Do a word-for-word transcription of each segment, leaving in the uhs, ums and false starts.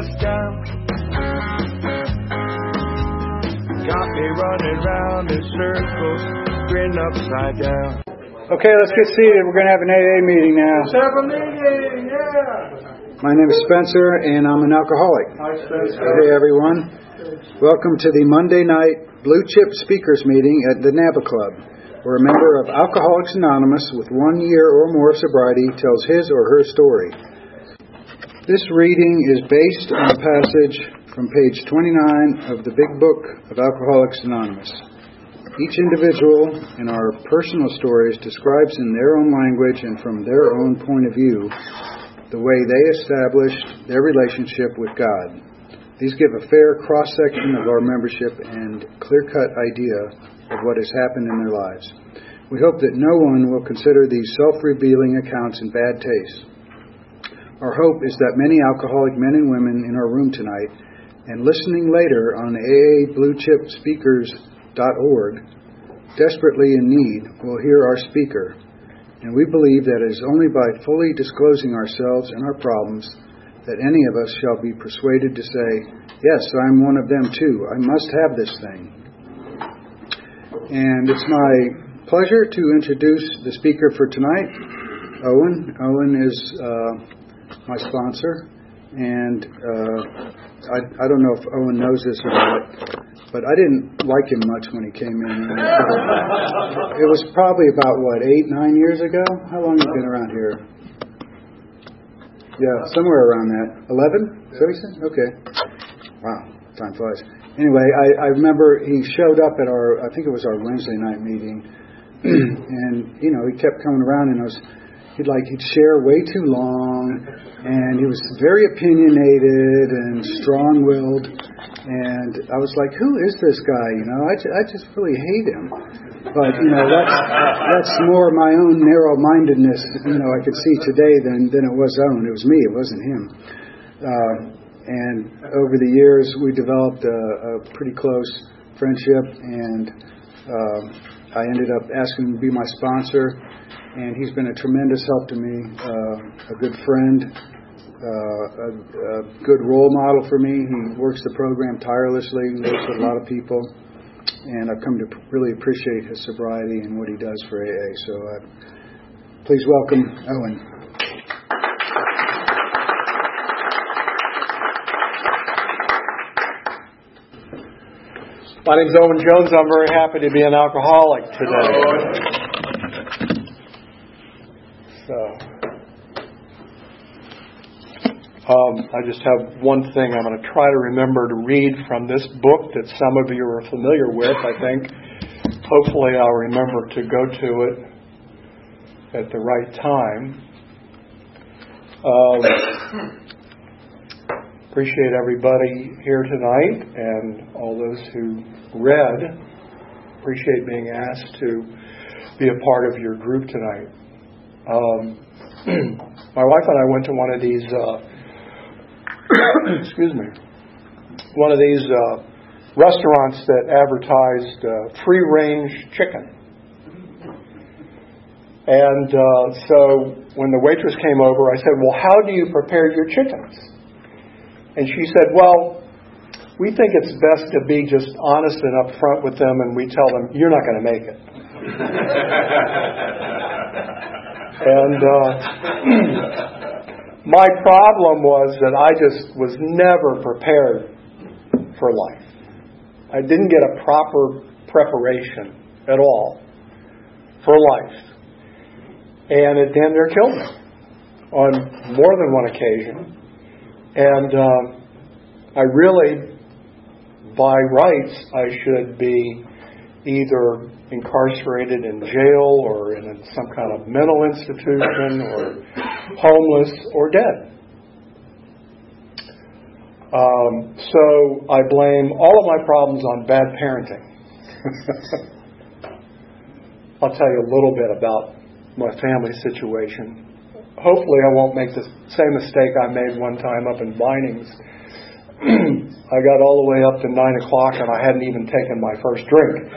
us down. Got me running round in circles, grin upside down. Okay, let's get seated. We're going to have an A A meeting now. Let's have a meeting, yeah. My name is Spencer, and I'm an alcoholic. Hi, Spencer. Hey, everyone. Welcome to the Monday night Blue Chip Speakers meeting at the NABA Club, where a member of Alcoholics Anonymous with one year or more of sobriety tells his or her story. This reading is based on a passage from page twenty-nine of the Big Book of Alcoholics Anonymous. Each individual in our personal stories describes in their own language and from their own point of view the way they established their relationship with God. These give a fair cross-section of our membership and clear-cut idea of what has happened in their lives. We hope that no one will consider these self-revealing accounts in bad taste. Our hope is that many alcoholic men and women in our room tonight and listening later on A A Blue Chip Speakers dot org, desperately in need, will hear our speaker. And we believe that it is only by fully disclosing ourselves and our problems that any of us shall be persuaded to say, yes, I'm one of them too. I must have this thing. And it's my pleasure to introduce the speaker for tonight, Owen. Owen is uh, my sponsor, and uh, I, I don't know if Owen knows this or not, but I didn't like him much when he came in. It was probably about, what, eight, nine years ago? How long have you been around here? Yeah, somewhere around that. Eleven? Is that what you said? Okay. Wow, time flies. Anyway, I, I remember he showed up at our, I think it was our Wednesday night meeting, and, you know, he kept coming around, and I was, he'd like, he'd share way too long, and he was very opinionated and strong-willed, and I was like, who is this guy, you know? I, I just really hate him. But, you know, that's that's more my own narrow-mindedness, you know, I could see today than, than it was Owen. It was me, it wasn't him. Uh, and over the years, we developed a, a pretty close friendship, and uh, I ended up asking him to be my sponsor, and he's been a tremendous help to me, uh, a good friend, uh, a, a good role model for me. He works the program tirelessly, works with a lot of people. And I've come to really appreciate his sobriety and what he does for A A. So uh, please welcome Owen. My name's Owen Jones. I'm very happy to be an alcoholic today. So, Um, I just have one thing I'm going to try to remember to read from this book that some of you are familiar with, I think. Hopefully I'll remember to go to it at the right time. Um, appreciate everybody here tonight and all those who read. Appreciate being asked to be a part of your group tonight. Um, my wife and I went to one of these uh, excuse me, one of these uh, restaurants that advertised uh, free-range chicken. And uh, so when the waitress came over, I said, well, how do you prepare your chickens? And she said, well, we think it's best to be just honest and upfront with them, and we tell them, you're not going to make it. and uh my problem was that I just was never prepared for life. I didn't get a proper preparation at all for life. And it damn near killed me on more than one occasion. And uh, I really, by rights, I should be either incarcerated in jail or in some kind of mental institution or homeless or dead. Um, so I blame all of my problems on bad parenting. I'll tell you a little bit about my family situation. Hopefully I won't make the same mistake I made one time up in Vinings. I got all the way up to nine o'clock and I hadn't even taken my first drink.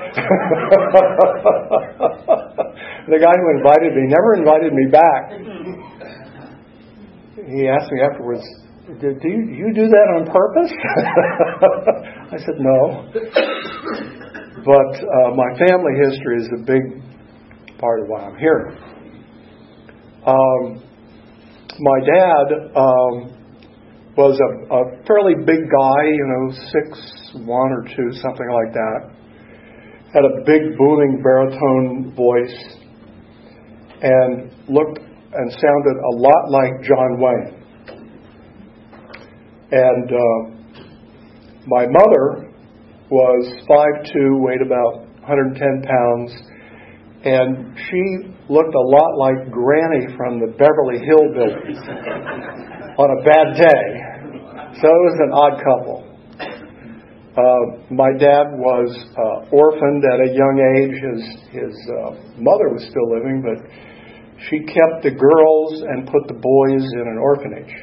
The guy who invited me never invited me back. He asked me afterwards, do you, you do that on purpose? I said, no. But uh, my family history is a big part of why I'm here. Um, my dad um, was a, a fairly big guy, you know, six one or two, something like that. Had a big booming baritone voice and looked and sounded a lot like John Wayne. And uh, my mother was five two, weighed about one hundred ten pounds, and she looked a lot like Granny from the Beverly Hillbillies on a bad day. So it was an odd couple. Uh, my dad was uh, orphaned at a young age. His, his uh, mother was still living, but she kept the girls and put the boys in an orphanage.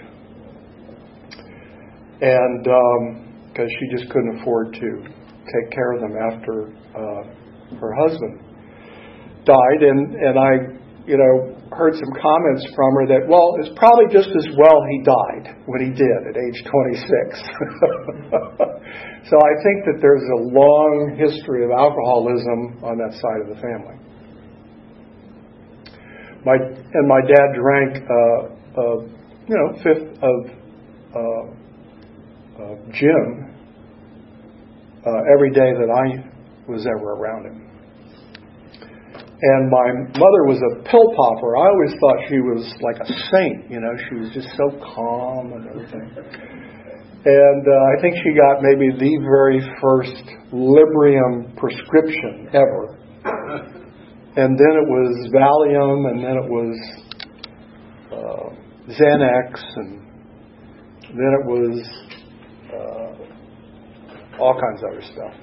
And because um, she just couldn't afford to take care of them after uh, her husband died. And, and I, you know, heard some comments from her that, well, it's probably just as well he died when he did at age twenty-six. So I think that there's a long history of alcoholism on that side of the family. My and my dad drank, uh, uh, you know, fifth of uh, uh, gin uh, every day that I was ever around him. And my mother was a pill popper. I always thought she was like a saint, you know. She was just so calm and everything. And uh, I think she got maybe the very first Librium prescription ever. And then it was Valium, and then it was uh, Xanax, and then it was uh, all kinds of other stuff.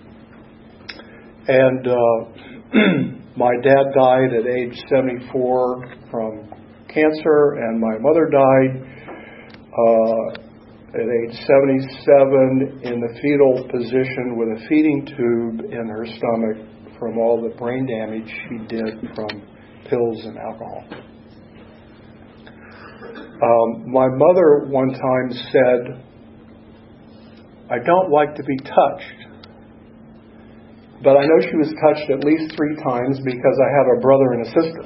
And uh, my dad died at age seventy-four from cancer, and my mother died uh, at age seventy-seven in the fetal position with a feeding tube in her stomach from all the brain damage she did from pills and alcohol. Um, my mother one time said, "I don't like to be touched." But I know she was touched at least three times because I have a brother and a sister.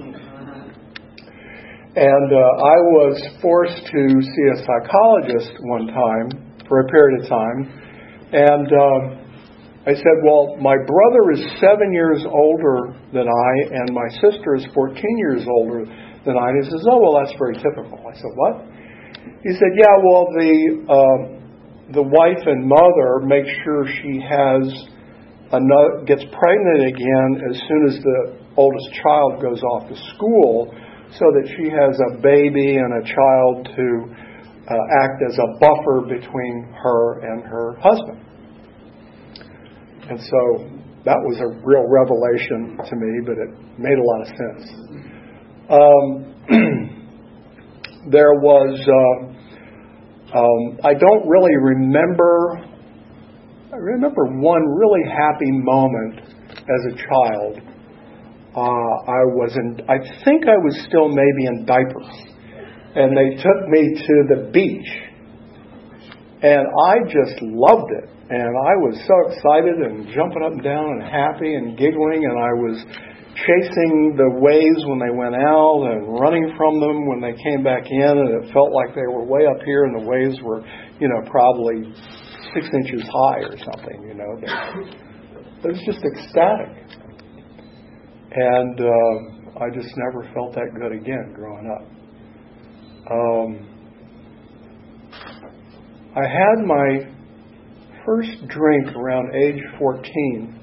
And uh, I was forced to see a psychologist one time for a period of time. And um, I said, well, my brother is seven years older than I, and my sister is fourteen years older than I. And he says, oh, well, that's very typical. I said, what? He said, yeah, well, the uh, the wife and mother make sure she has another, gets pregnant again as soon as the oldest child goes off to school, so that she has a baby and a child to uh, act as a buffer between her and her husband. And so that was a real revelation to me, but it made a lot of sense. Um, there was, uh, um, I don't really remember, I remember one really happy moment as a child. Uh, I was in, I think I was still maybe in diapers, and they took me to the beach, and I just loved it. And I was so excited and jumping up and down and happy and giggling, and I was chasing the waves when they went out and running from them when they came back in, and it felt like they were way up here and the waves were, you know, probably six inches high or something, you know. It was just ecstatic. And uh, I just never felt that good again growing up. Um, I had my first drink around age fourteen.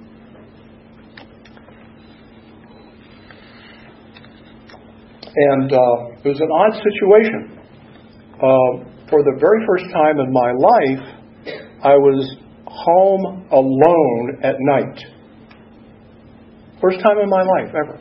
And uh, it was an odd situation. Uh, for the very first time in my life, I was home alone at night. First time in my life ever.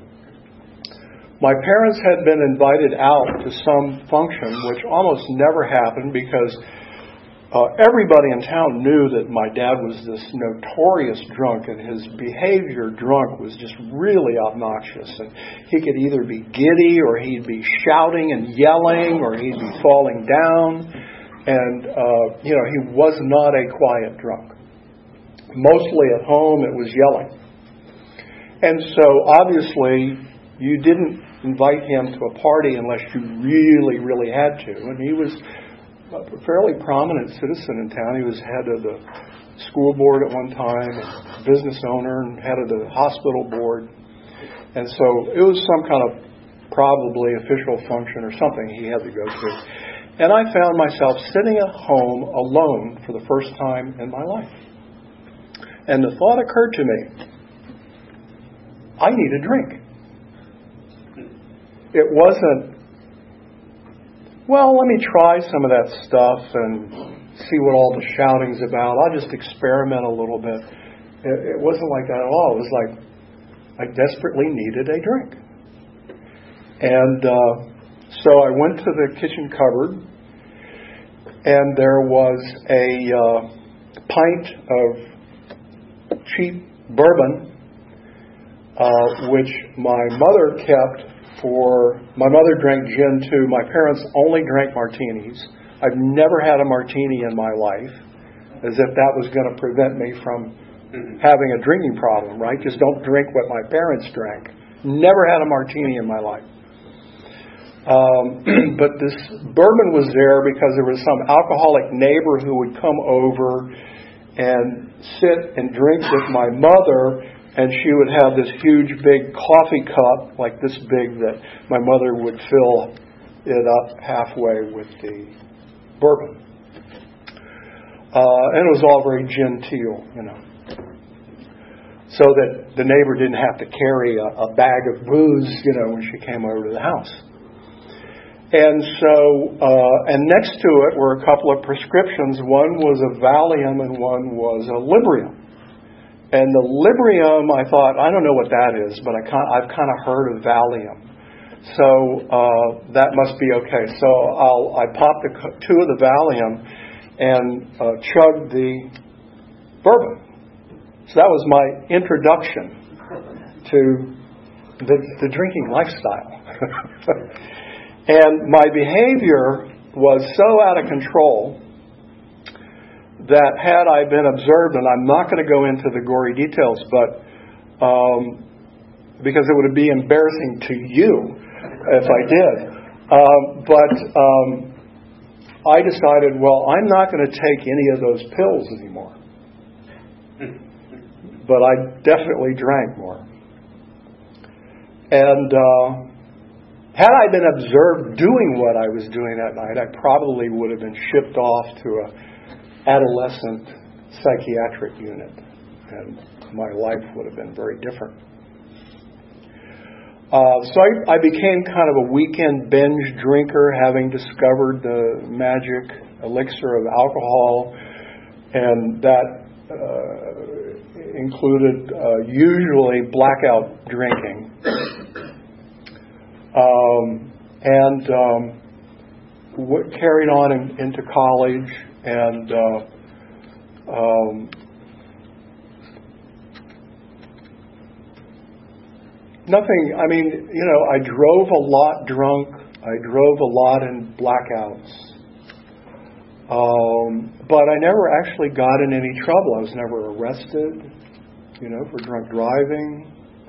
My parents had been invited out to some function, which almost never happened because Uh, everybody in town knew that my dad was this notorious drunk, and his behavior drunk was just really obnoxious. And he could either be giddy, or he'd be shouting and yelling, or he'd be falling down. And, uh, you know, he was not a quiet drunk. Mostly at home, it was yelling. And so, obviously, you didn't invite him to a party unless you really, really had to. And he was a fairly prominent citizen in town. He was head of the school board at one time, a business owner, and head of the hospital board. And so it was some kind of probably official function or something he had to go to. And I found myself sitting at home alone for the first time in my life. And the thought occurred to me, I need a drink. It wasn't, well, let me try some of that stuff and see what all the shouting's about. I'll just experiment a little bit. It, it wasn't like that at all. It was like I desperately needed a drink. And uh, so I went to the kitchen cupboard, and there was a uh, pint of cheap bourbon, uh, which my mother kept for, my mother drank gin too. My parents only drank martinis. I've never had a martini in my life, as if that was going to prevent me from having a drinking problem, right? Just don't drink what my parents drank. Never had a martini in my life. Um, but this bourbon was there because there was some alcoholic neighbor who would come over and sit and drink with my mother, and she would have this huge big coffee cup, like this big, that my mother would fill it up halfway with the bourbon. Uh, and it was all very genteel, you know, so that the neighbor didn't have to carry a, a bag of booze, you know, when she came over to the house. And so, uh, and next to it were a couple of prescriptions. One was a Valium and one was a Librium. And the Librium, I thought, I don't know what that is, but I kind I've kind of heard of Valium. So uh, that must be okay. So I'll, I popped the, two of the Valium and uh, chugged the bourbon. So that was my introduction to the, the drinking lifestyle. And my behavior was so out of control that had I been observed, and I'm not going to go into the gory details, but um, because it would be embarrassing to you if I did. Um, but um, I decided, well, I'm not going to take any of those pills anymore. But I definitely drank more. And uh, had I been observed doing what I was doing that night, I probably would have been shipped off to a adolescent psychiatric unit, and my life would have been very different. Uh, so I, I became kind of a weekend binge drinker, having discovered the magic elixir of alcohol, and that uh, included uh, usually blackout drinking. Um, and um, w- carried on in, into college, and uh, um, nothing, I mean, you know, I drove a lot drunk. I drove a lot in blackouts. Um, but I never actually got in any trouble. I was never arrested, you know, for drunk driving.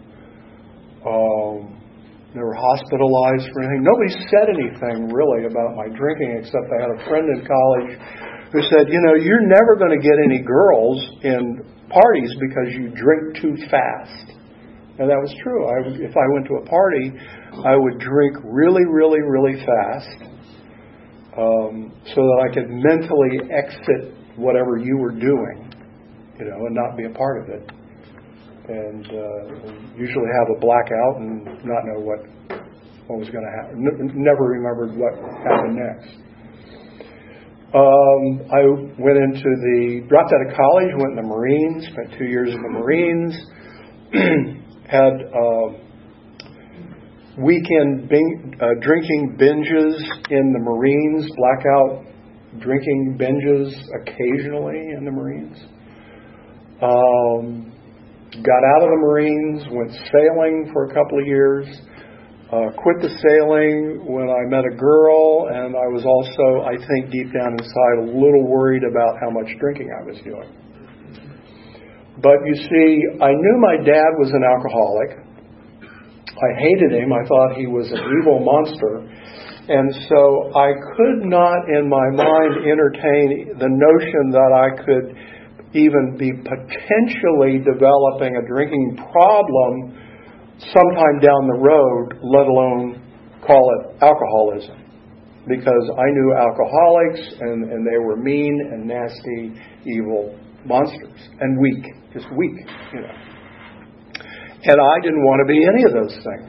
Um, never hospitalized for anything. Nobody said anything really about my drinking, except I had a friend in college who said, you know, you're never going to get any girls in parties because you drink too fast. And that was true. I, if I went to a party, I would drink really, really, really fast um, so that I could mentally exit whatever you were doing, you know, and not be a part of it. And uh, usually have a blackout and not know what what was going to happen. N- never remembered what happened next. Um, I went into the, dropped out of college, went in the Marines, spent two years in the Marines, had uh, weekend bing, uh, drinking binges in the Marines, blackout drinking binges occasionally in the Marines. Um, Got out of the Marines, went sailing for a couple of years, uh, quit the sailing when I met a girl, and I was also, I think, deep down inside a little worried about how much drinking I was doing. But you see, I knew my dad was an alcoholic. I hated him. I thought he was an evil monster. And so I could not in my mind entertain the notion that I could even be potentially developing a drinking problem sometime down the road, let alone call it alcoholism. Because I knew alcoholics, and, and they were mean and nasty, evil monsters. And weak. Just weak, you know. And I didn't want to be any of those things.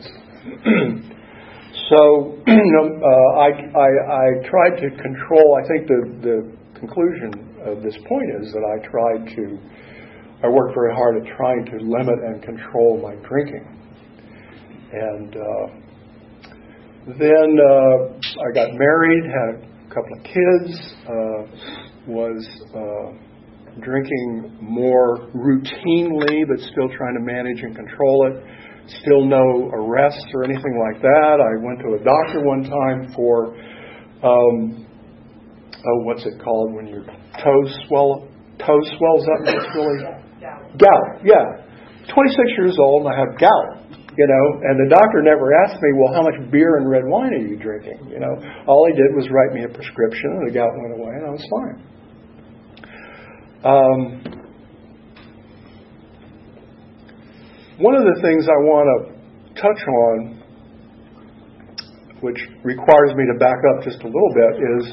So, you know, uh, I, I, I tried to control, I think the, the conclusion of this point is that I tried to, I worked very hard at trying to limit and control my drinking. And uh, then uh, I got married, had a couple of kids, uh, was uh, drinking more routinely, but still trying to manage and control it. Still no arrests or anything like that. I went to a doctor one time for, um, oh, what's it called when your toe swell, toe swells up and it's really gout. Yeah, twenty-six years old and I have gout. You know, and the doctor never asked me, well, how much beer and red wine are you drinking? You know, all he did was write me a prescription, and the gout went away, and I was fine. Um, one of the things I want to touch on, which requires me to back up just a little bit, is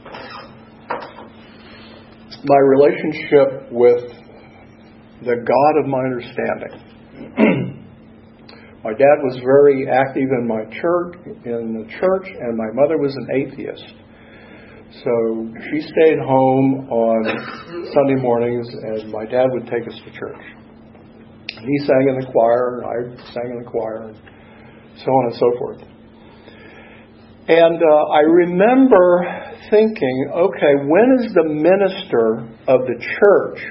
my relationship with the God of my understanding. My dad was very active in my church, in the church, and my mother was an atheist. So she stayed home on Sunday mornings, and my dad would take us to church. He sang in the choir, and I sang in the choir, and so on and so forth. And uh, I remember thinking, okay, when is the minister of the church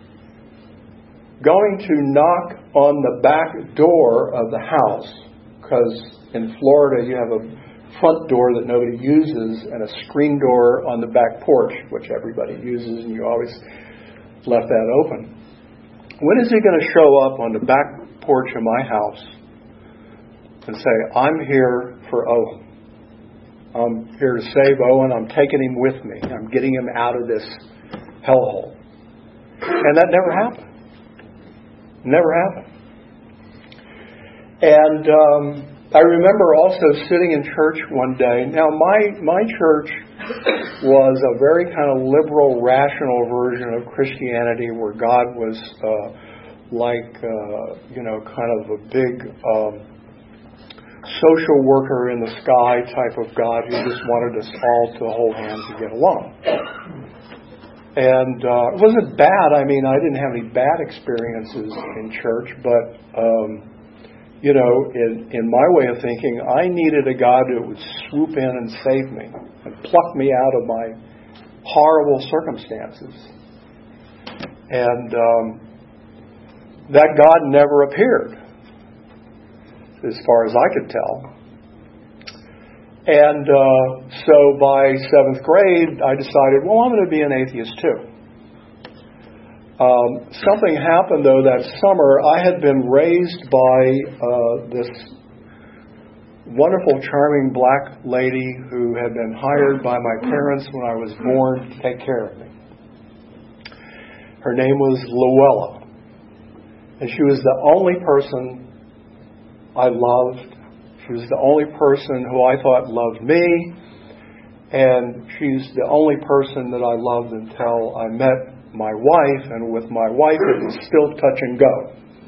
going to knock on the back door of the house? Because in Florida you have a front door that nobody uses and a screen door on the back porch, which everybody uses, and you always left that open. When is he going to show up on the back porch of my house and say, I'm here for Owen. I'm here to save Owen. I'm taking him with me. I'm getting him out of this hellhole. And that never happened. Never happened. And um, I remember also sitting in church one day. Now, my my church was a very kind of liberal, rational version of Christianity, where God was uh, like, uh, you know, kind of a big um, social worker in the sky type of God who just wanted us all to hold hands and get along. And uh, it wasn't bad. I mean, I didn't have any bad experiences in church, but, um, you know, in, in my way of thinking, I needed a God who would swoop in and save me and pluck me out of my horrible circumstances. And um, that God never appeared, as far as I could tell. And uh, so by seventh grade, I decided, well, I'm going to be an atheist too. Um, something happened, though, that summer. I had been raised by uh, this wonderful, charming black lady who had been hired by my parents when I was born to take care of me. Her name was Luella. And she was the only person I loved. She was the only person who I thought loved me, and she's the only person that I loved until I met my wife, and with my wife it was still touch and go.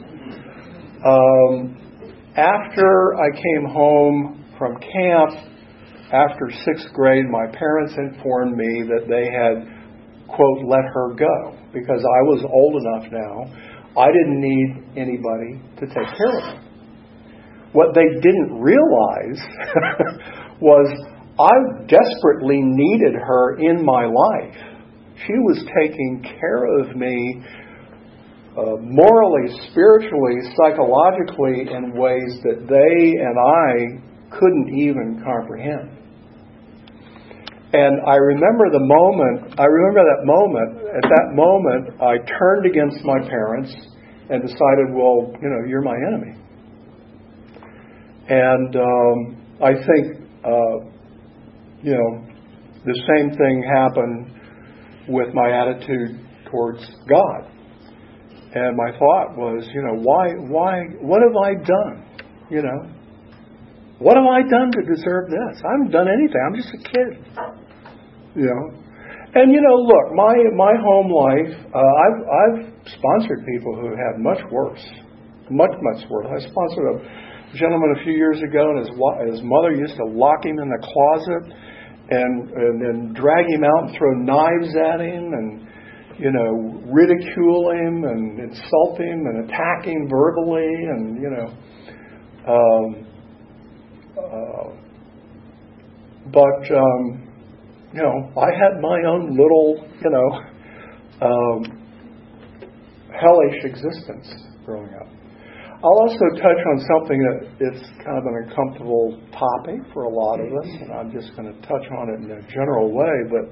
Um, after I came home from camp, after sixth grade, my parents informed me that they had, quote, let her go, because I was old enough now. I didn't need anybody to take care of me. What they didn't realize was I desperately needed her in my life. She was taking care of me uh, morally, spiritually, psychologically in ways that they and I couldn't even comprehend. And I remember the moment, I remember that moment, at that moment, I turned against my parents and decided, well, you know, you're my enemy. And um, I think, uh, you know, the same thing happened with my attitude towards God. And my thought was, you know, why, why, what have I done? You know, what have I done to deserve this? I haven't done anything. I'm just a kid. You know, and you know, look, my my home life. Uh, I've I've sponsored people who had much worse, much much worse. I sponsored a gentleman a few years ago, and his his mother used to lock him in the closet, and and then drag him out and throw knives at him, and you know, ridicule him and insult him and attack him verbally, and you know, um, uh, but. Um, You know, I had my own little, you know, um, hellish existence growing up. I'll also touch on something that is kind of an uncomfortable topic for a lot of us, and I'm just going to touch on it in a general way. But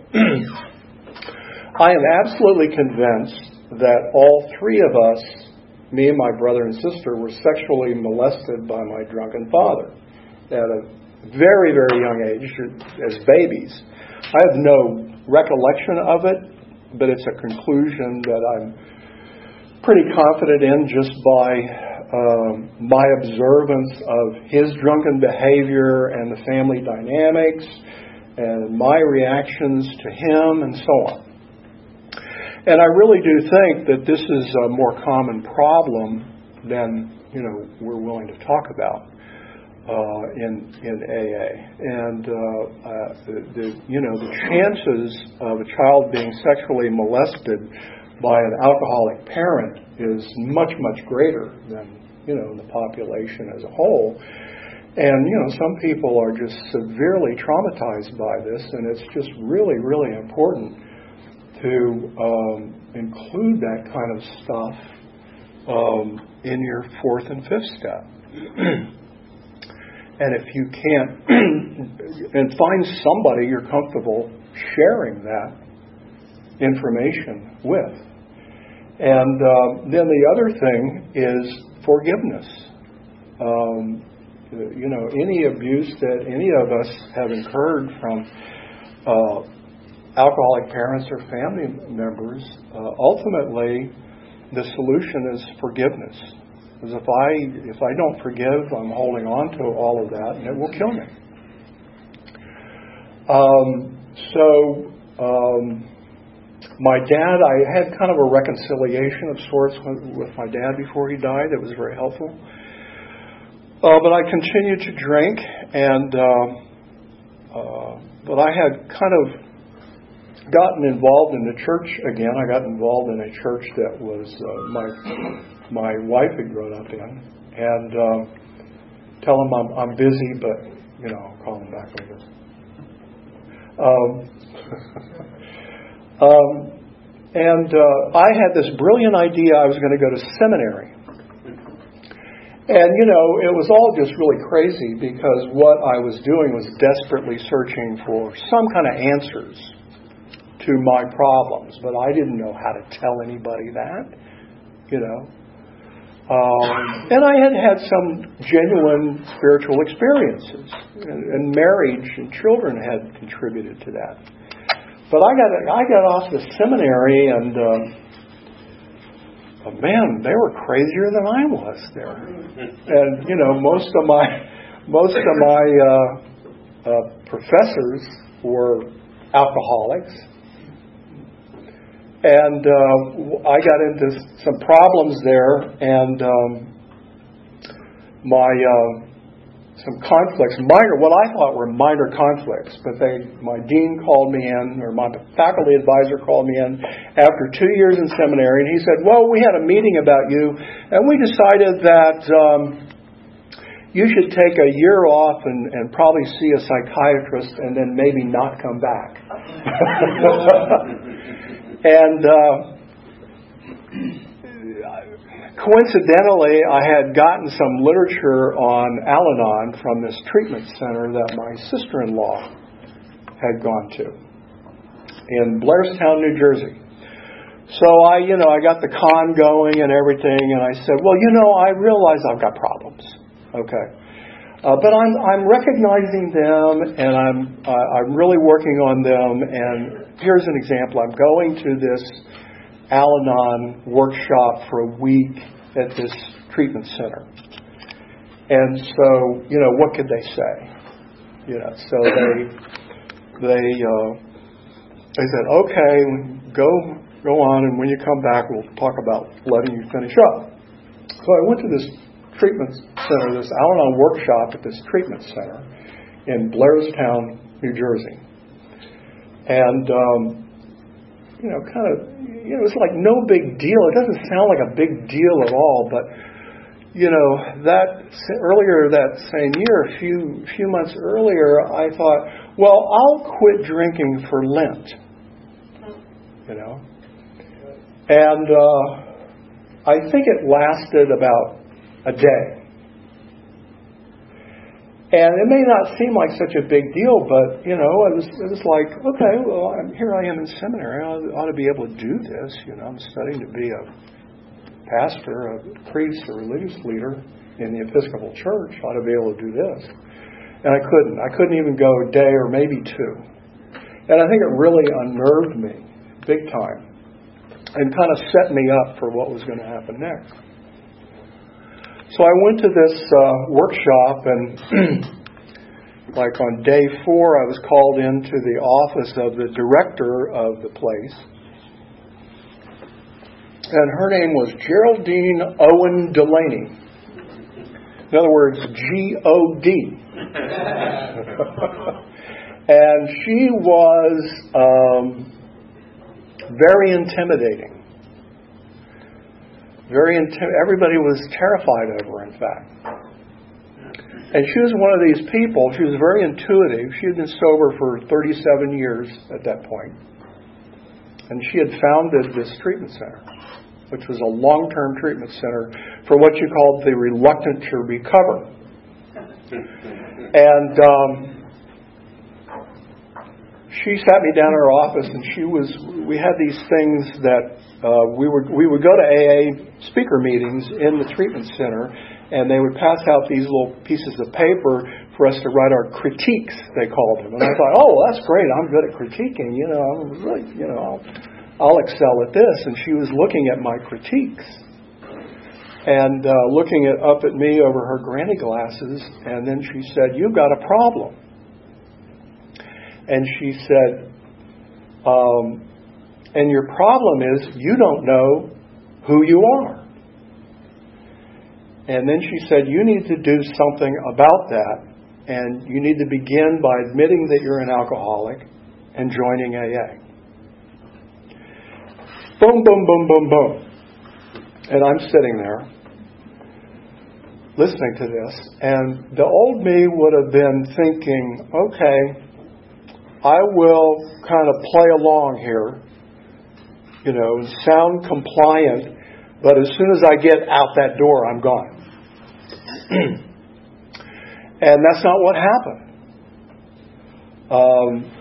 I am absolutely convinced that all three of us, me and my brother and sister, were sexually molested by my drunken father at a very, very young age, as babies. I have no recollection of it, but it's a conclusion that I'm pretty confident in just by um, my observance of his drunken behavior and the family dynamics and my reactions to him and so on. And I really do think that this is a more common problem than, you know, we're willing to talk about. Uh, in in A A, and uh, uh, the, the you know the chances of a child being sexually molested by an alcoholic parent is much much greater than you know the population as a whole. And you know some people are just severely traumatized by this, and it's just really really important to um, include that kind of stuff um, in your fourth and fifth step. And if you can't, and find somebody you're comfortable sharing that information with. And uh, then the other thing is forgiveness. Um, you know, any abuse that any of us have incurred from uh, alcoholic parents or family members, uh, ultimately the solution is forgiveness. Because if I if I don't forgive, I'm holding on to all of that, and it will kill me. Um, so um, my dad, I had kind of a reconciliation of sorts with my dad before he died. That was very helpful. Uh, but I continued to drink, and uh, uh, but I had kind of gotten involved in the church again. I got involved in a church that was uh, my. my wife had grown up in, and um, tell him I'm, I'm busy, but, you know, I'll call him back later. Um, um, and uh, I had this brilliant idea I was going to go to seminary. And, you know, it was all just really crazy because what I was doing was desperately searching for some kind of answers to my problems, but I didn't know how to tell anybody that, you know. Um, and I had had some genuine spiritual experiences, and, and marriage and children had contributed to that. But I got I got off the seminary, and uh, oh man, they were crazier than I was there. And you know, most of my most of my uh, uh, professors were alcoholics. And uh, I got into some problems there, and um, my uh, some conflicts, minor, what I thought were minor conflicts. But they, my dean called me in, or my faculty advisor called me in after two years in seminary, and he said, "Well, we had a meeting about you, and we decided that um, you should take a year off and, and probably see a psychiatrist, and then maybe not come back." And uh, coincidentally, I had gotten some literature on Al-Anon from this treatment center that my sister-in-law had gone to in Blairstown, New Jersey. So I, you know, I got the con going and everything, and I said, well, you know, I realize I've got problems, okay, uh, but I'm I'm recognizing them, and I'm uh, I'm really working on them. And here's an example: I'm going to this Al-Anon workshop for a week at this treatment center, and so you know, what could they say? You know, so they they uh, they said, okay, go. Go on, and when you come back, we'll talk about letting you finish up. So I went to this treatment center, this Al-Anon workshop at this treatment center in Blairstown, New Jersey. And, um, you know, kind of, you know, it's like no big deal. It doesn't sound like a big deal at all, but, you know, that earlier that same year, a few, few months earlier, I thought, well, I'll quit drinking for Lent, you know. And uh, I think it lasted about a day. And it may not seem like such a big deal, but, you know, it was, it was like, okay, well, I'm, here I am in seminary. I ought to be able to do this. You know, I'm studying to be a pastor, a priest, a religious leader in the Episcopal Church. I ought to be able to do this. And I couldn't. I couldn't even go a day or maybe two. And I think it really unnerved me big time. And kind of set me up for what was going to happen next. So I went to this uh, workshop, and like on day four, I was called into the office of the director of the place. And her name was Geraldine Owen Delaney. In other words, G O D. And she was Um, very intimidating. Very intim- Everybody was terrified of her, in fact. And she was one of these people. She was very intuitive. She had been sober for thirty-seven years at that point. And she had founded this treatment center, which was a long-term treatment center for what you called the reluctant to recover. And um, she sat me down in her office, and she was. We had these things that uh, we would we would go to A A speaker meetings in the treatment center, and they would pass out these little pieces of paper for us to write our critiques. They called them, and I thought, oh, that's great. I'm good at critiquing. You know, I'm really, you know, I'll, I'll excel at this. And she was looking at my critiques and uh, looking at, up at me over her granny glasses, and then she said, "You've got a problem." And she said, um, and your problem is you don't know who you are. And then she said, you need to do something about that. And you need to begin by admitting that you're an alcoholic and joining A A. Boom, boom, boom, boom, boom. And I'm sitting there listening to this. And the old me would have been thinking, okay, I will kind of play along here, you know, sound compliant, but as soon as I get out that door, I'm gone. And that's not what happened. Um,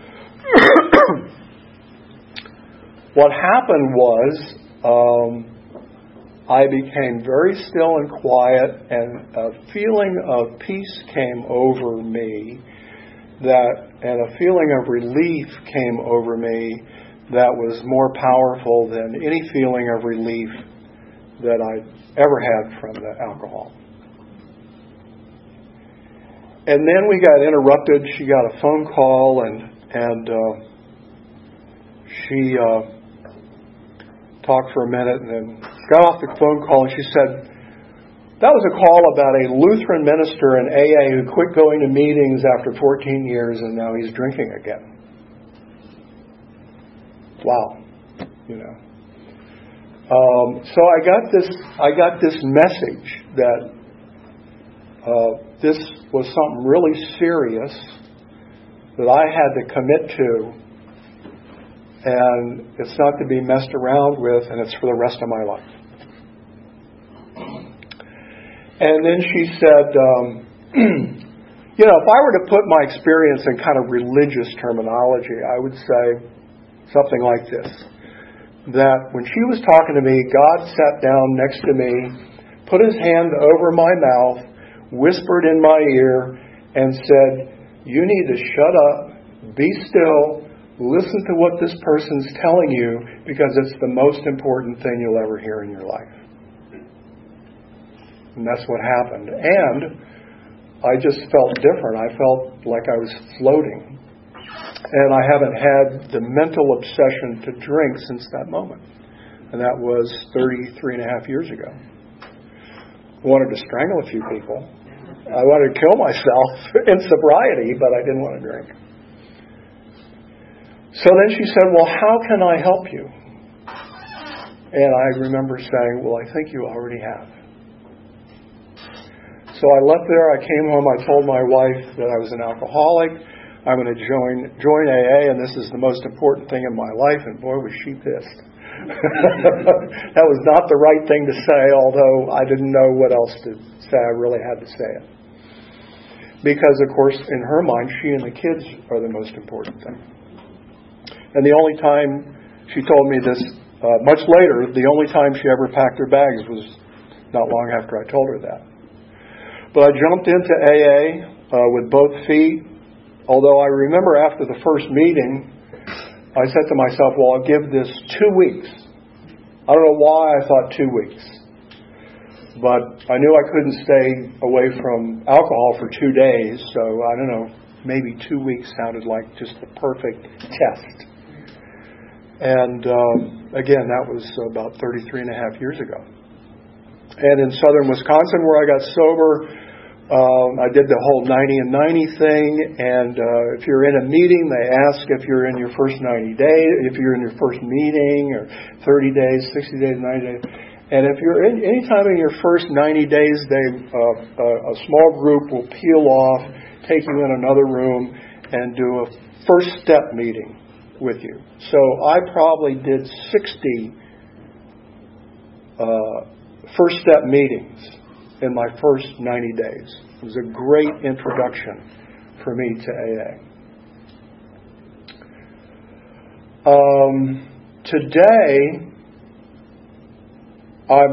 what happened was um, I became very still and quiet, and a feeling of peace came over me, that, and a feeling of relief came over me that was more powerful than any feeling of relief that I'd ever had from the alcohol. And then we got interrupted. She got a phone call, and and uh, she uh, talked for a minute, and then got off the phone call, and she said, that was a call about a Lutheran minister in A A who quit going to meetings after fourteen years, and now he's drinking again. Wow, you know. Um, so I got this. I got this message that uh, this was something really serious that I had to commit to, and it's not to be messed around with, and it's for the rest of my life. And then she said, um, you know, if I were to put my experience in kind of religious terminology, I would say something like this. That when she was talking to me, God sat down next to me, put his hand over my mouth, whispered in my ear, and said, you need to shut up, be still, listen to what this person's telling you, because it's the most important thing you'll ever hear in your life. And that's what happened. And I just felt different. I felt like I was floating. And I haven't had the mental obsession to drink since that moment. And that was thirty-three and a half years ago. I wanted to strangle a few people. I wanted to kill myself in sobriety, but I didn't want to drink. So then she said, well, how can I help you? And I remember saying, well, I think you already have. So I left there, I came home, I told my wife that I was an alcoholic. I'm going to join join A A, and this is the most important thing in my life. And boy, was she pissed. That was not the right thing to say, although I didn't know what else to say. I really had to say it. Because, of course, in her mind, she and the kids are the most important thing. And the only time she told me this, uh, much later, the only time she ever packed her bags was not long after I told her that. But I jumped into A A uh, with both feet. Although I remember after the first meeting, I said to myself, well, I'll give this two weeks. I don't know why I thought two weeks. But I knew I couldn't stay away from alcohol for two days. So I don't know, maybe two weeks sounded like just the perfect test. And um, again, that was about thirty-three and a half years ago. And in southern Wisconsin, where I got sober, Um, I did the whole ninety and ninety thing, and uh, if you're in a meeting, they ask if you're in your first ninety days, if you're in your first meeting, or thirty days, sixty days, ninety days. And if you're in any time in your first ninety days, they uh, uh, a small group will peel off, take you in another room, and do a first step meeting with you. So I probably did sixty uh, first step meetings in my first ninety days. It was a great introduction for me to A A. Um, today, I'm,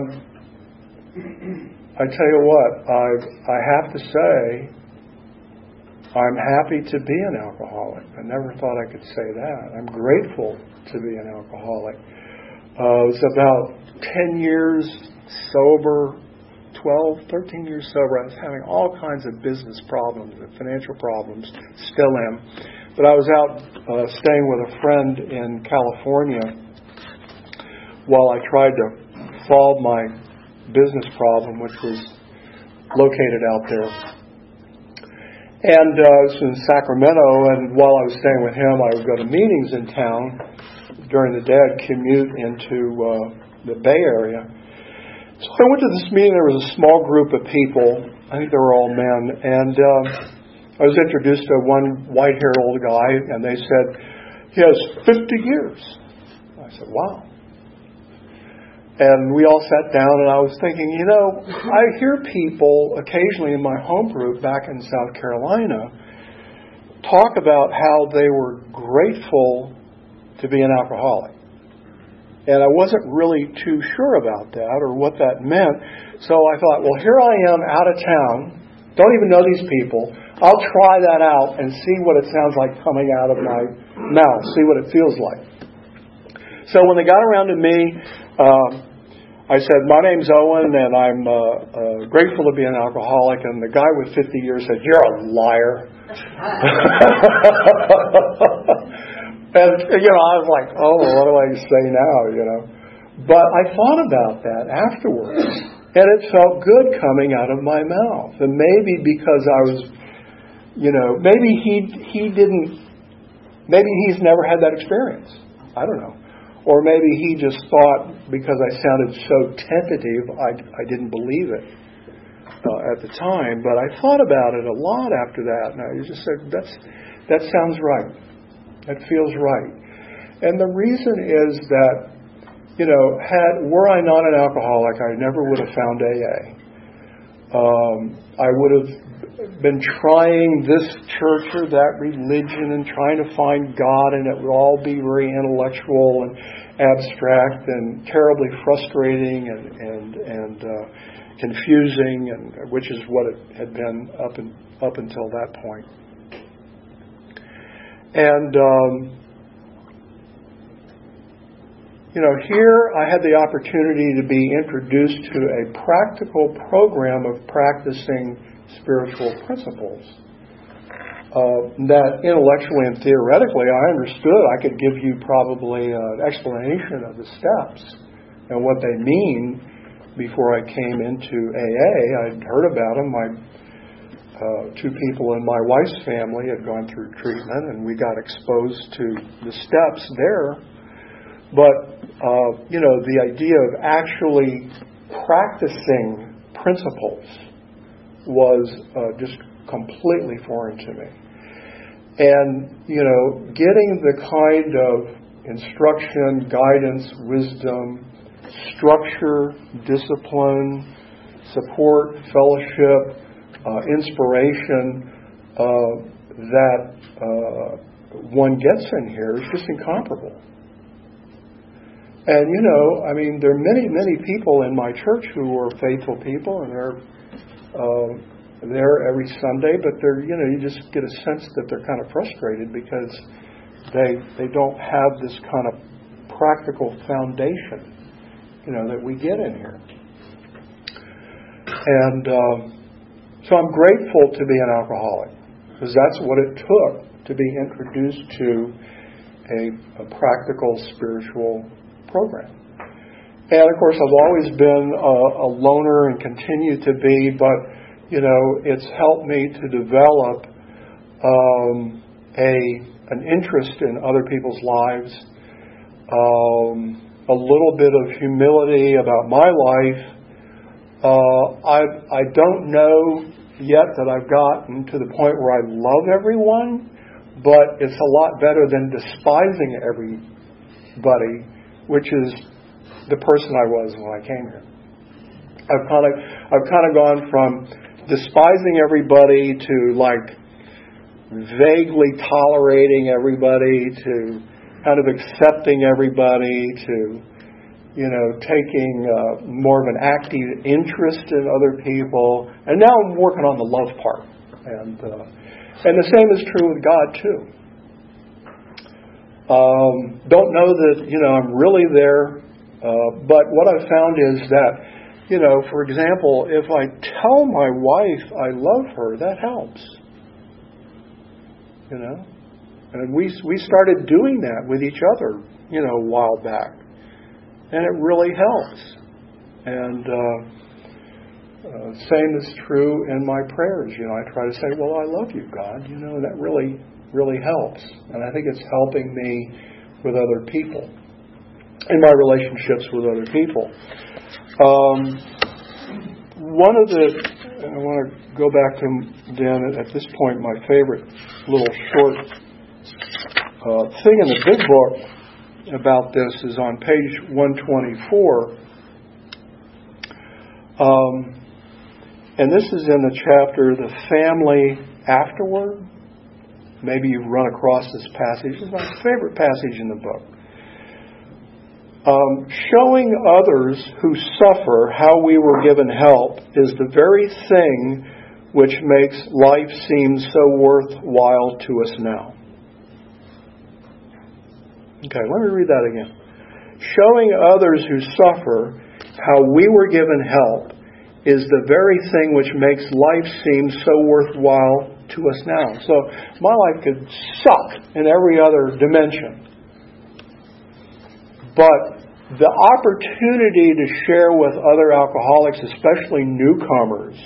I tell you what, I, I have to say, I'm happy to be an alcoholic. I never thought I could say that. I'm grateful to be an alcoholic. Uh, it was about ten years sober, twelve, thirteen years sober. I was having all kinds of business problems and financial problems, still am. But I was out uh, staying with a friend in California while I tried to solve my business problem, which was located out there. And uh, I was in Sacramento, and while I was staying with him, I would go to meetings in town. During the day, I'd commute into uh, the Bay Area. So I went to this meeting. There was a small group of people. I think they were all men. And um, I was introduced to one white-haired old guy, and they said, he has fifty years. I said, wow. And we all sat down, and I was thinking, you know, I hear people occasionally in my home group back in South Carolina talk about how they were grateful to be an alcoholic. And I wasn't really too sure about that or what that meant. So I thought, well, here I am out of town, don't even know these people. I'll try that out and see what it sounds like coming out of my mouth, see what it feels like. So when they got around to me, um, I said, my name's Owen, and I'm uh, uh, grateful to be an alcoholic. And the guy with fifty years said, you're a liar. And, you know, I was like, oh, what do I say now, you know? But I thought about that afterwards, and it felt good coming out of my mouth. And maybe because I was, you know, maybe he he didn't, maybe he's never had that experience. I don't know. Or maybe he just thought because I sounded so tentative, I, I didn't believe it uh, at the time. But I thought about it a lot after that, and I just said, that's that sounds right. That feels right. And the reason is that, you know, had were I not an alcoholic, I never would have found A A. um, I would have been trying this church or that religion and trying to find God, and it would all be very intellectual and abstract and terribly frustrating and and and uh, confusing, and which is what it had been up and up until that point. And um, you know, here I had the opportunity to be introduced to a practical program of practicing spiritual principles uh, that intellectually and theoretically I understood. I could give you probably an explanation of the steps and what they mean before I came into A A. I'd heard about them. My uh, two people in my wife's family had gone through treatment, and we got exposed to the steps there. But, uh, you know, the idea of actually practicing principles was uh, just completely foreign to me. And, you know, getting the kind of instruction, guidance, wisdom, structure, discipline, support, fellowship, uh, inspiration uh, that uh, one gets in here is just incomparable. And, you know, I mean, there are many, many people in my church who are faithful people, and they're uh, there every Sunday, but they're, you know, you just get a sense that they're kind of frustrated because they they don't have this kind of practical foundation, you know, that we get in here. And um, so I'm grateful to be an alcoholic, because that's what it took to be introduced to a, a practical spiritual program. And of course, I've always been a, a loner and continue to be, but you know, it's helped me to develop um, a an interest in other people's lives, um, a little bit of humility about my life. Uh, I I don't know yet that I've gotten to the point where I love everyone, but it's a lot better than despising everybody, which is the person I was when I came here. I've kind of I've kind of gone from despising everybody to like vaguely tolerating everybody to kind of accepting everybody to, you know, taking uh, more of an active interest in other people, and now I'm working on the love part, and uh, and the same is true with God too. Um, don't know that, you know, I'm really there. Uh, but what I've found is that, you know, for example, if I tell my wife I love her, that helps. You know? And we we started doing that with each other, you know, a while back. And it really helps. And uh, uh, same is true in my prayers. You know, I try to say, well, I love you, God. You know, that really, really helps. And I think it's helping me with other people, in my relationships with other people. Um, one of the, I want to go back to, Dan, at this point, my favorite little short uh, thing in the big book about this is on page one twenty-four. Um, and this is in the chapter, The Family Afterward. Maybe you've run across this passage. It's my favorite passage in the book. Um, showing others who suffer how we were given help is the very thing which makes life seem so worthwhile to us now. Okay, let me read that again. Showing others who suffer how we were given help is the very thing which makes life seem so worthwhile to us now. So my life could suck in every other dimension. But the opportunity to share with other alcoholics, especially newcomers,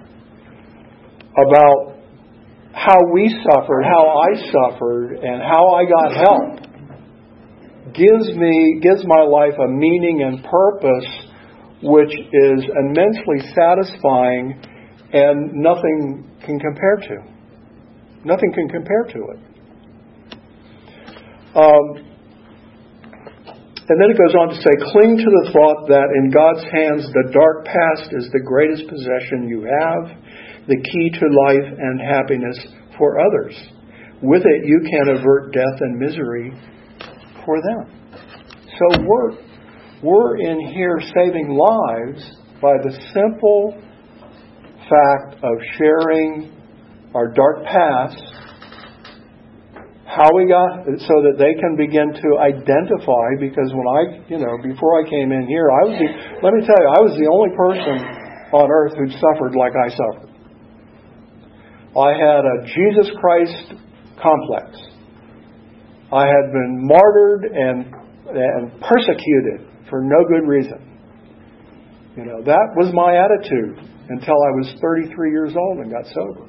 about how we suffered, how I suffered, and how I got help, gives me, gives my life a meaning and purpose which is immensely satisfying and nothing can compare to. Nothing can compare to it. Um, And then it goes on to say, cling to the thought that in God's hands the dark past is the greatest possession you have, the key to life and happiness for others. With it you can avert death and misery for them. So we're, we're in here saving lives by the simple fact of sharing our dark past, how we got, so that they can begin to identify, because when I, you know, before I came in here, I was the, let me tell you, I was the only person on earth who'd suffered like I suffered. I had a Jesus Christ complex. I had been martyred and, and persecuted for no good reason. You know, that was my attitude until I was thirty-three years old and got sober.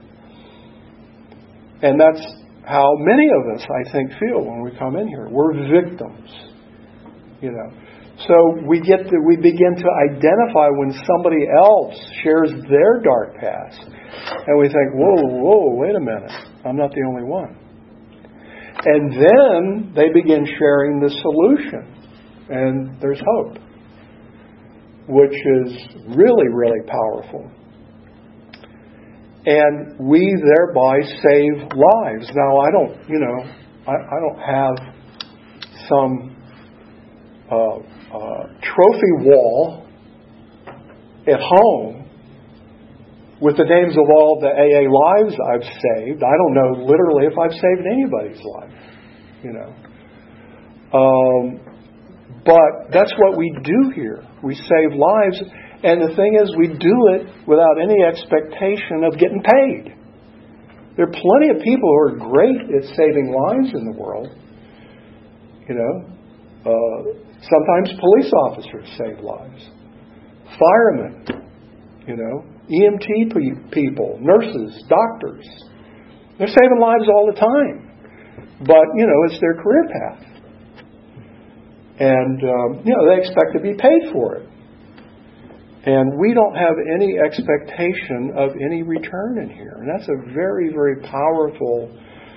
And that's how many of us, I think, feel when we come in here. We're victims, you know. So we get to, we begin to identify when somebody else shares their dark past, and we think, "Whoa, whoa, wait a minute! I'm not the only one." And then they begin sharing the solution, and there's hope, which is really, really powerful. And we thereby save lives. Now, I don't, you know, I, I don't have some uh, uh, trophy wall at home with the names of all the A A lives I've saved. I don't know literally if I've saved anybody's life, you know. Um, but that's what we do here. We save lives. And the thing is, we do it without any expectation of getting paid. There are plenty of people who are great at saving lives in the world. You know, uh, sometimes police officers save lives. Firemen, you know, E M T people, nurses, doctors. They're saving lives all the time. But, you know, it's their career path. And, um, you know, they expect to be paid for it. And we don't have any expectation of any return in here. And that's a very, very powerful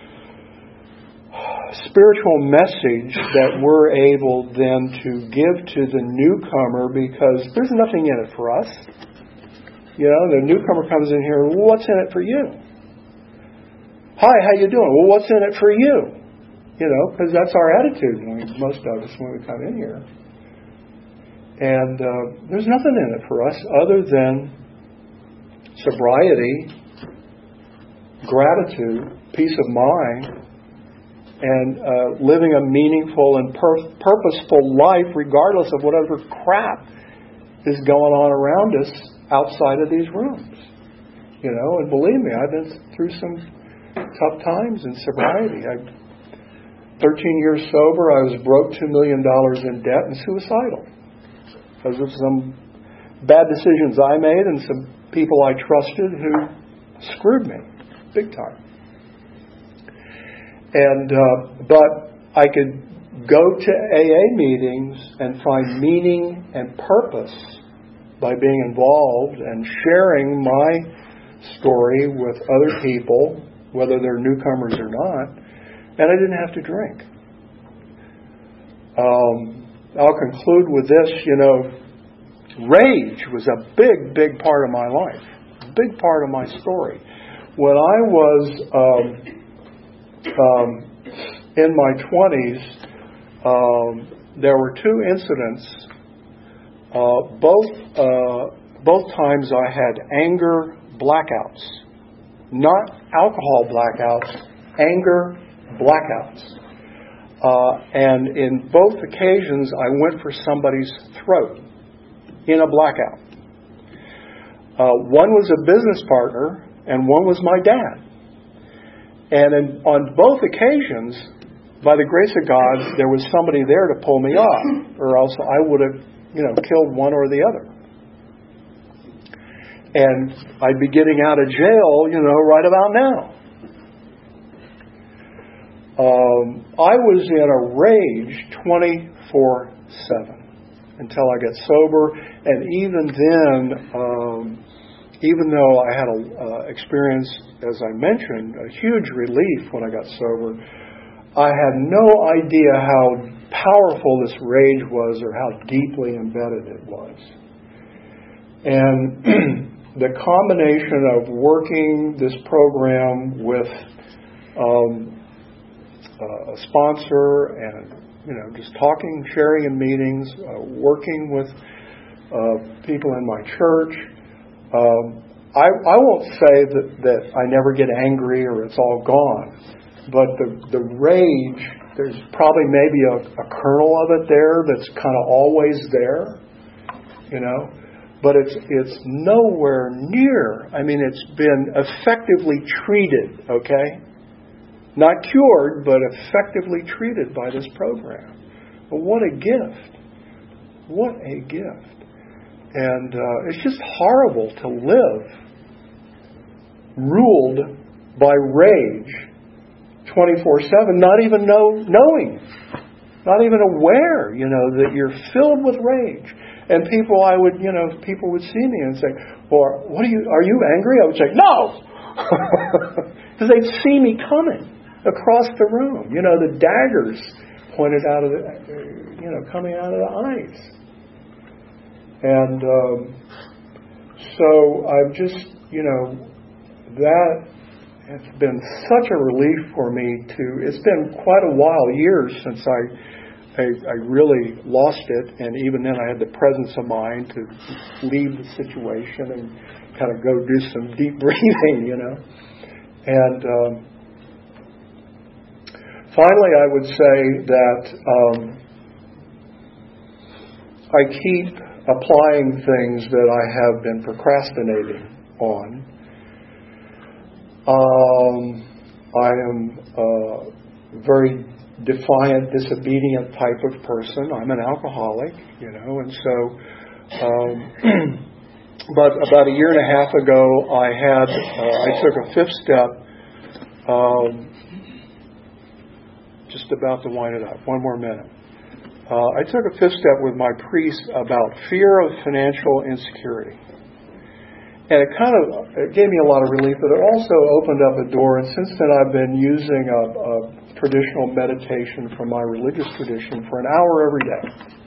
spiritual message that we're able then to give to the newcomer, because there's nothing in it for us. You know, the newcomer comes in here, well, what's in it for you? Hi, how you doing? Well, what's in it for you? You know, because that's our attitude, when we, most of us, when we come in here. And uh, there's nothing in it for us other than sobriety, gratitude, peace of mind, and uh, living a meaningful and pur- purposeful life regardless of whatever crap is going on around us outside of these rooms. You know, and believe me, I've been through some tough times in sobriety. I, thirteen years sober, I was broke two million dollars in debt and suicidal. Because of some bad decisions I made and some people I trusted who screwed me big time. And uh, but I could go to A A meetings and find meaning and purpose by being involved and sharing my story with other people, whether they're newcomers or not. And I didn't have to drink. Um, I'll conclude with this, you know, rage was a big, big part of my life, a big part of my story. When I was um, um, in my twenties, um, there were two incidents. Uh, both uh, both times I had anger blackouts, not alcohol blackouts, anger blackouts. Uh, and in both occasions, I went for somebody's throat in a blackout. Uh, one was a business partner, and one was my dad. And in, on both occasions, by the grace of God, there was somebody there to pull me off, or else I would have, you know, killed one or the other. And I'd be getting out of jail, you know, right about now. Um, I was in a rage twenty-four seven until I got sober, and even then, um, even though I had a uh, experience, as I mentioned, a huge relief when I got sober, I had no idea how powerful this rage was or how deeply embedded it was. And the combination of working this program with um, a sponsor and, you know, just talking, sharing in meetings, uh, working with uh, people in my church, um, I, I won't say that, that I never get angry or it's all gone, but the, the rage, there's probably maybe a, a kernel of it there that's kind of always there, you know, but it's it's nowhere near. I mean, it's been effectively treated, okay? Not cured, but effectively treated by this program. But what a gift. What a gift. And uh, it's just horrible to live ruled by rage twenty-four seven, not even know, knowing, not even aware, you know, that you're filled with rage. And people, I would, you know, people would see me and say, "Well, what are you? Are you angry?" I would say, "No," because they'd see me coming across the room. You know, the daggers pointed out of the, you know, coming out of the eyes. And um, so I've just, you know, that has been such a relief for me to, it's been quite a while, years since I, I, I really lost it, and even then I had the presence of mind to leave the situation and kind of go do some deep breathing, you know. And um, finally I would say that um, I keep applying things that I have been procrastinating on. Um, I am a very defiant, disobedient type of person. I'm an alcoholic, you know, and so, um, but about a year and a half ago, I had, uh, I took a fifth step, um, just about to wind it up, one more minute. Uh, I took a fifth step with my priest about fear of financial insecurity. And it kind of it gave me a lot of relief, but it also opened up a door. And since then, I've been using a, a traditional meditation from my religious tradition for an hour every day.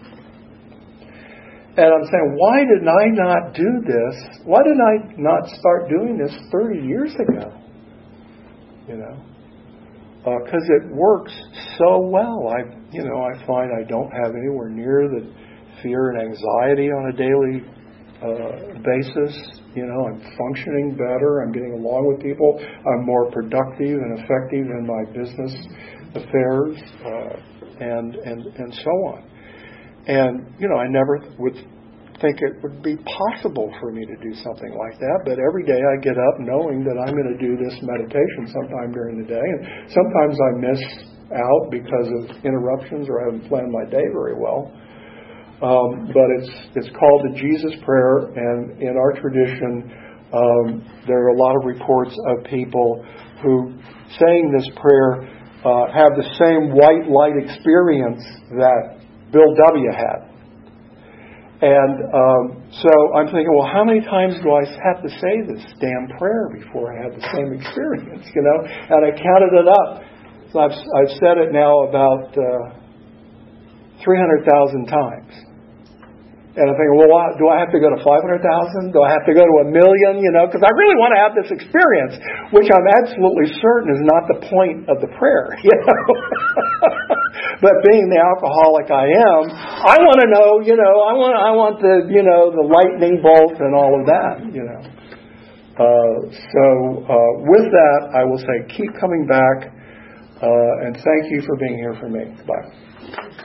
And I'm saying, why did I not do this? Why did I not start doing this thirty years ago? You know? Because uh, it works so well. I, you know, I find I don't have anywhere near the fear and anxiety on a daily uh, basis. You know, I'm functioning better. I'm getting along with people. I'm more productive and effective in my business affairs, uh, and and and so on. And you know, I never would think it would be possible for me to do something like that, but every day I get up knowing that I'm going to do this meditation sometime during the day, and sometimes I miss out because of interruptions or I haven't planned my day very well. Um, but it's it's called the Jesus Prayer, and in our tradition, um, there are a lot of reports of people who, saying this prayer, uh, have the same white light experience that Bill W. had. And um, so I'm thinking, well, how many times do I have to say this damn prayer before I have the same experience, you know? And I counted it up. So I've, I've said it now about uh, three hundred thousand times. And I'm thinking, well, do I have to go to five hundred thousand? Do I have to go to a million? You know, because I really want to have this experience, which I'm absolutely certain is not the point of the prayer. You know, but being the alcoholic I am, I want to know. You know, I want, I want the, you know, the lightning bolt and all of that. You know, uh, so uh, with that, I will say, keep coming back, uh, and thank you for being here for me. Bye.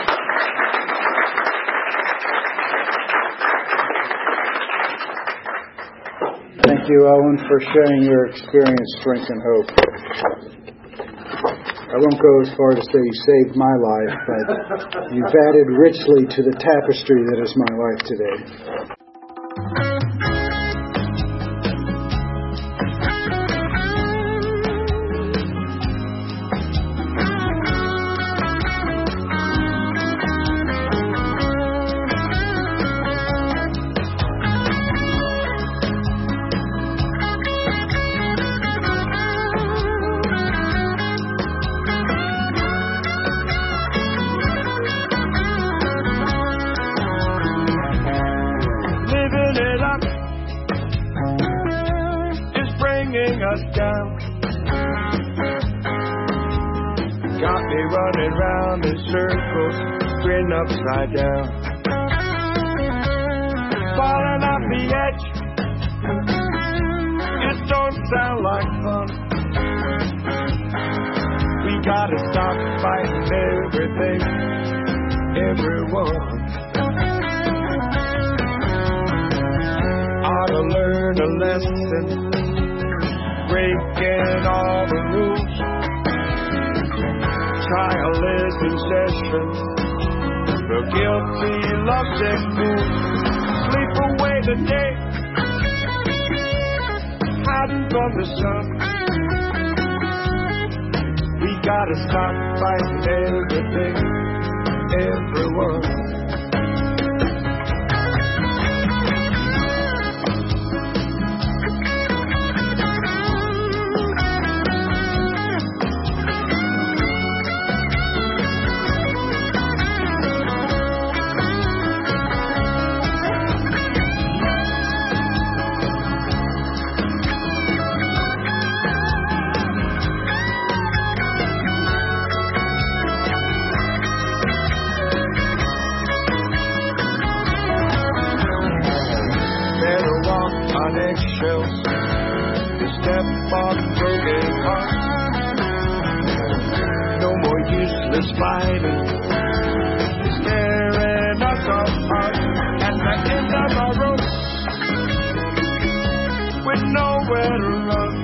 Thank you, Owen, for sharing your experience, strength, and hope. I won't go as far to say you saved my life, but you've added richly to the tapestry that is my life today. got me running round in circles, grin upside down. Falling off the edge, it don't sound like fun. We gotta stop fighting everything, everyone. Ought to learn a lesson, breaking all the rules. Trial is in session, the guilty lovesick fool. Sleep away the day, hiding from the sun. We gotta stop fighting everything, everyone. Eggshells to step on broken hearts. No more useless fighting, tearing us apart. At the end of our rope, with nowhere to run,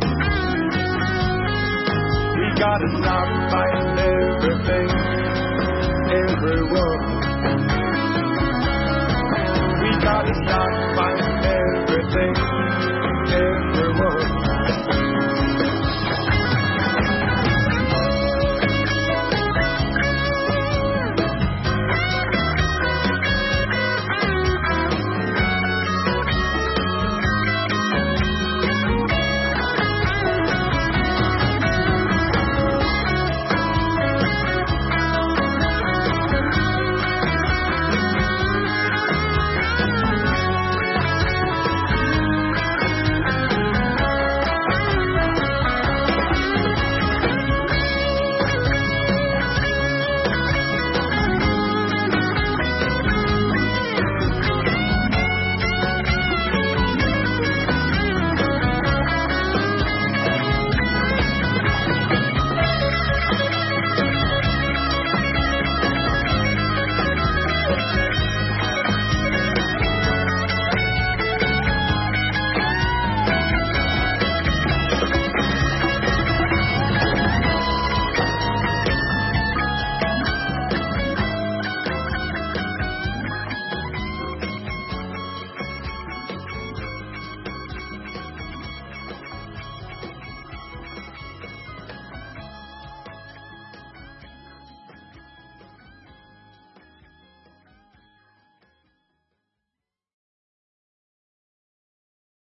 we gotta stop fighting everything, everyone. We gotta stop fighting everything.